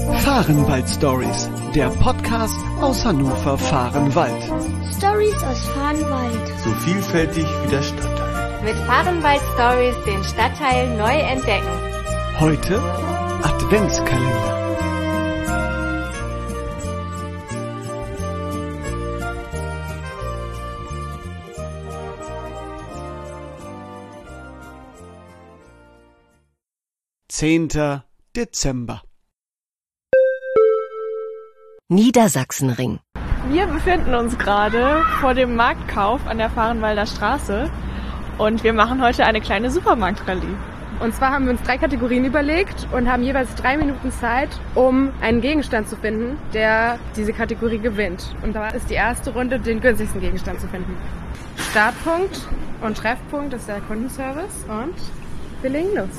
Fahrenwald Stories, der Podcast aus Hannover Fahrenwald. Stories aus Fahrenwald. So vielfältig wie der Stadtteil. Mit Fahrenwald Stories den Stadtteil neu entdecken. Heute Adventskalender. Zehnter Dezember. Niedersachsenring. Wir befinden uns gerade vor dem Marktkauf an der Fahrenwalder Straße und wir machen heute eine kleine Supermarktrallye. Und zwar haben wir uns 3 Kategorien überlegt und haben jeweils 3 Minuten Zeit, um einen Gegenstand zu finden, der diese Kategorie gewinnt. Und da ist die erste Runde, den günstigsten Gegenstand zu finden. Startpunkt und Treffpunkt ist der Kundenservice und wir legen los.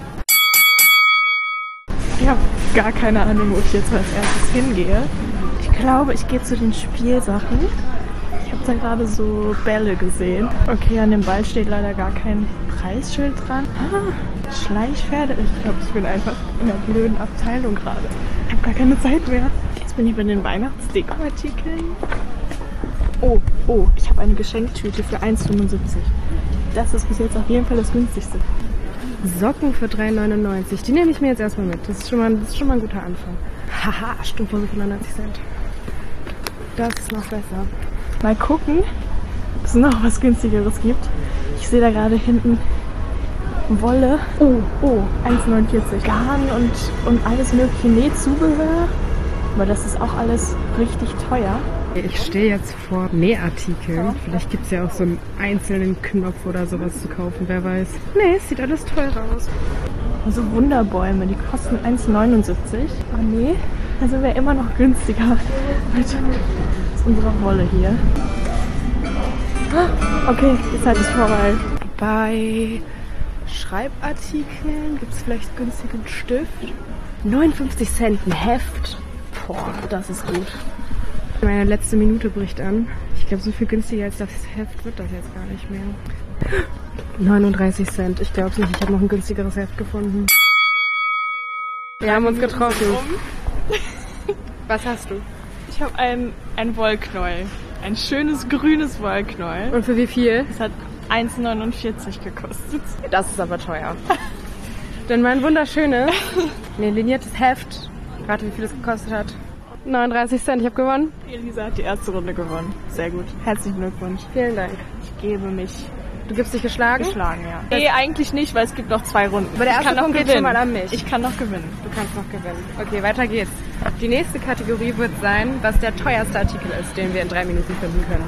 Ich habe gar keine Ahnung, wo ich jetzt als erstes hingehe. Ich glaube, ich gehe zu den Spielsachen. Ich habe da gerade so Bälle gesehen. Okay, an dem Ball steht leider gar kein Preisschild dran. Schleichpferde. Ich glaube, ich bin einfach in der blöden Abteilung gerade. Ich habe gar keine Zeit mehr. Jetzt bin ich bei den Weihnachtsdekoartikeln. Oh, ich habe eine Geschenktüte für 1,75. Das ist bis jetzt auf jeden Fall das günstigste. Socken für 3,99. Die nehme ich mir jetzt erstmal mit. Das ist schon mal ein guter Anfang. Haha, Strumpfhose für 99 Cent. Das ist noch besser. Mal gucken, ob es noch was günstigeres gibt. Ich sehe da gerade hinten Wolle. Oh, 1,49. Garn und alles mögliche Nähzubehör. Aber das ist auch alles richtig teuer. Ich stehe jetzt vor Nähartikeln. Vielleicht gibt es ja auch so einen einzelnen Knopf oder sowas zu kaufen, wer weiß. Nee, es sieht alles teurer aus. Also Wunderbäume, die kosten 1,79. Ah nee, also wäre immer noch günstiger mit unserer Wolle hier. Okay, die Zeit ist vorbei. Bei Schreibartikeln gibt es vielleicht günstigen Stift. 59 Cent ein Heft. Boah, das ist gut. Meine letzte Minute bricht an. Ich glaube, so viel günstiger als das Heft wird das jetzt gar nicht mehr. 39 Cent. Ich glaube es nicht. Ich habe noch ein günstigeres Heft gefunden. Wir haben uns getroffen. Was hast du? Ich habe ein Wollknäuel. Ein schönes grünes Wollknäuel. Und für wie viel? Es hat 1,49 gekostet. Das ist aber teuer. Denn mein wunderschönes, liniertes Heft, rate wie viel es gekostet hat. 39 Cent, ich habe gewonnen. Elisa hat die erste Runde gewonnen. Sehr gut. Herzlichen Glückwunsch. Vielen Dank. Ich gebe mich. Du gibst dich geschlagen? Geschlagen, ja. Nee, eigentlich nicht, weil es gibt noch 2 Runden. Aber der erste Punkt geht schon mal an mich. Ich kann noch gewinnen. Du kannst noch gewinnen. Okay, weiter geht's. Die nächste Kategorie wird sein, was der teuerste Artikel ist, den wir in 3 Minuten finden können.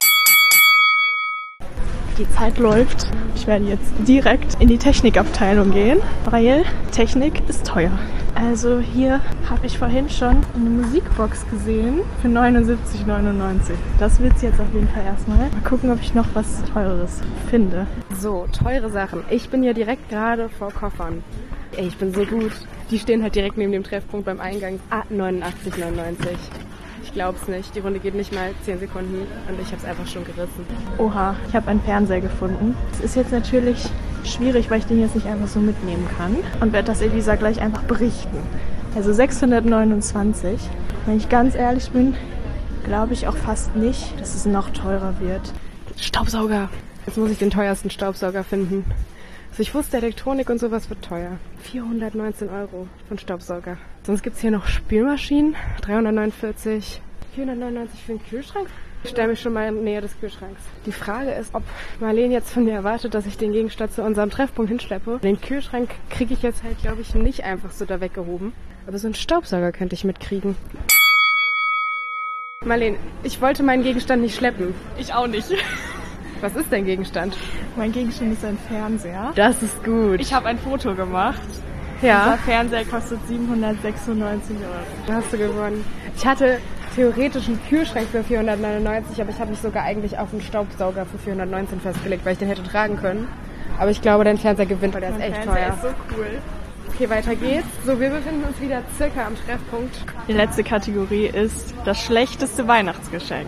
Die Zeit läuft. Ich werde jetzt direkt in die Technikabteilung gehen, weil Technik ist teuer. Also hier habe ich vorhin schon eine Musikbox gesehen für 79,99. Das wird's jetzt auf jeden Fall erstmal. Mal gucken, ob ich noch was Teureres finde. So, teure Sachen. Ich bin hier direkt gerade vor Koffern. Ey, ich bin so gut. Die stehen halt direkt neben dem Treffpunkt beim Eingang. 89,99. Ich glaub's nicht. Die Runde geht nicht mal 10 Sekunden und ich hab's einfach schon gerissen. Oha, ich habe einen Fernseher gefunden. Es ist jetzt natürlich schwierig, weil ich den jetzt nicht einfach so mitnehmen kann. Und werde das Elisa gleich einfach berichten. Also 629. Wenn ich ganz ehrlich bin, glaube ich auch fast nicht, dass es noch teurer wird. Staubsauger. Jetzt muss ich den teuersten Staubsauger finden. Also ich wusste, Elektronik und sowas wird teuer. 419 € für einen Staubsauger. Sonst gibt's hier noch Spülmaschinen. 349. 499 für einen Kühlschrank. Ich stelle mich schon mal in Nähe des Kühlschranks. Die Frage ist, ob Marlene jetzt von mir erwartet, dass ich den Gegenstand zu unserem Treffpunkt hinschleppe. Den Kühlschrank kriege ich jetzt halt, glaube ich, nicht einfach so da weggehoben. Aber so einen Staubsauger könnte ich mitkriegen. Marlene, ich wollte meinen Gegenstand nicht schleppen. Ich auch nicht. Was ist dein Gegenstand? Mein Gegenstand ist ein Fernseher. Das ist gut. Ich habe ein Foto gemacht. Ja. Dieser Fernseher kostet 796 €. Da hast du gewonnen. Ich hatte theoretisch einen Kühlschrank für 499, aber ich habe mich sogar eigentlich auf einen Staubsauger für 419 festgelegt, weil ich den hätte tragen können. Aber ich glaube, dein Fernseher gewinnt, weil der ist echt teuer. Der ist so cool. Okay, weiter geht's. So, wir befinden uns wieder circa am Treffpunkt. Die letzte Kategorie ist das schlechteste Weihnachtsgeschenk.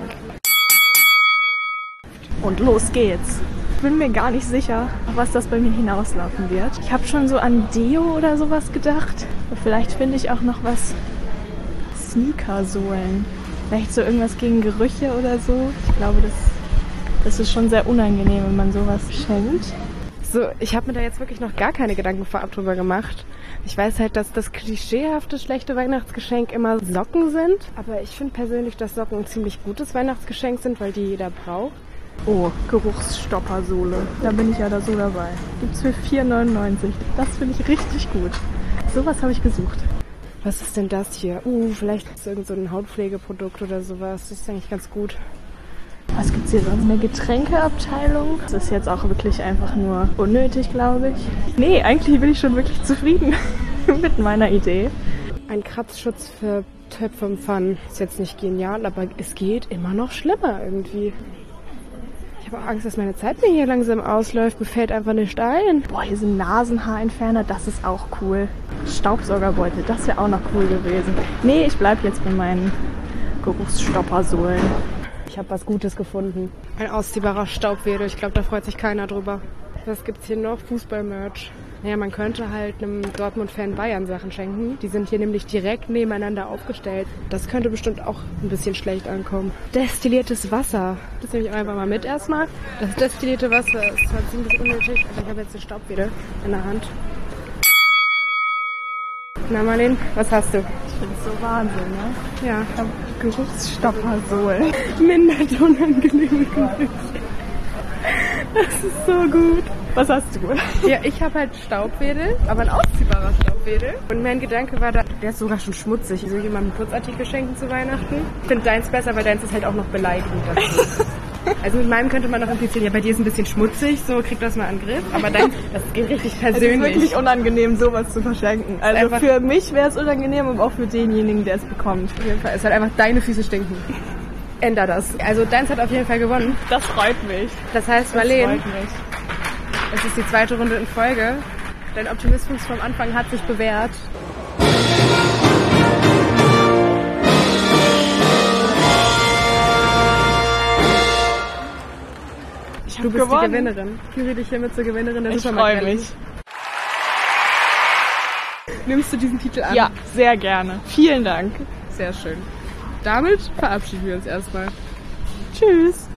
Und los geht's. Ich bin mir gar nicht sicher, auf was das bei mir hinauslaufen wird. Ich habe schon so an Deo oder sowas gedacht. Aber vielleicht finde ich auch noch was Sneakersohlen. Vielleicht so irgendwas gegen Gerüche oder so. Ich glaube, das ist schon sehr unangenehm, wenn man sowas schenkt. So, ich habe mir da jetzt wirklich noch gar keine Gedanken vorab drüber gemacht. Ich weiß halt, dass das klischeehafte schlechte Weihnachtsgeschenk immer Socken sind. Aber ich finde persönlich, dass Socken ein ziemlich gutes Weihnachtsgeschenk sind, weil die jeder braucht. Oh, Geruchsstoppersohle. Da bin ich ja da so dabei. Gibt's für 4,99. Das finde ich richtig gut. Sowas habe ich gesucht. Was ist denn das hier? Vielleicht ist irgend so ein Hautpflegeprodukt oder sowas. Das ist eigentlich ganz gut. Was gibt's hier sonst? Eine Getränkeabteilung. Das ist jetzt auch wirklich einfach nur unnötig, glaube ich. Nee, eigentlich bin ich schon wirklich zufrieden mit meiner Idee. Ein Kratzschutz für Töpfe und Pfannen. Ist jetzt nicht genial, aber es geht immer noch schlimmer irgendwie. Ich habe auch Angst, dass meine Zeit mir hier langsam ausläuft. Mir fällt einfach nicht ein. Boah, hier sind Nasenhaarentferner. Das ist auch cool. Staubsaugerbeutel, das wäre auch noch cool gewesen. Nee, ich bleib jetzt bei meinen Geruchsstoppersohlen. Ich habe was Gutes gefunden. Ein ausziehbarer Staubwedel. Ich glaube, da freut sich keiner drüber. Was gibt's hier noch? Fußballmerch. Naja, man könnte halt einem Dortmund-Fan Bayern Sachen schenken. Die sind hier nämlich direkt nebeneinander aufgestellt. Das könnte bestimmt auch ein bisschen schlecht ankommen. Destilliertes Wasser. Das nehme ich einfach mal mit erstmal. Das destillierte Wasser ist zwar ziemlich unnötig, aber ich habe jetzt den Staubwedel in der Hand. Na Marlene, was hast du? Ich finde es so Wahnsinn, ne? Ja. Ich habe Geruchsstoppersohlen. Mindert unangenehme Gerüche. Das ist so gut. Was hast du? Ja, ich habe halt Staubwedel, aber ein ausziehbarer Staubwedel. Und mein Gedanke war, der ist sogar schon schmutzig. Ich will jemandem Putzartikel schenken zu Weihnachten. Ich finde deins besser, weil deins ist halt auch noch beleidigend dazu. Also mit meinem könnte man noch implizieren, ja, bei dir ist ein bisschen schmutzig, so kriegt das mal einen Griff. Aber deins, das geht richtig persönlich. Es ist wirklich unangenehm, sowas zu verschenken. Also für mich wäre es unangenehm, aber auch für denjenigen, der es bekommt. Auf jeden Fall, es hat einfach deine Füße stinken. Änder das. Also deins hat auf jeden Fall gewonnen. Das freut mich. Das heißt, Marlene, das freut mich. Es ist die zweite Runde in Folge. Dein Optimismus vom Anfang hat sich bewährt. Du bist gewonnen. Die Gewinnerin. Ich küre dich hiermit zur Gewinnerin der Supermarkt. Ich freue mich. Nimmst du diesen Titel an? Ja, sehr gerne. Vielen Dank. Sehr schön. Damit verabschieden wir uns erstmal. Tschüss.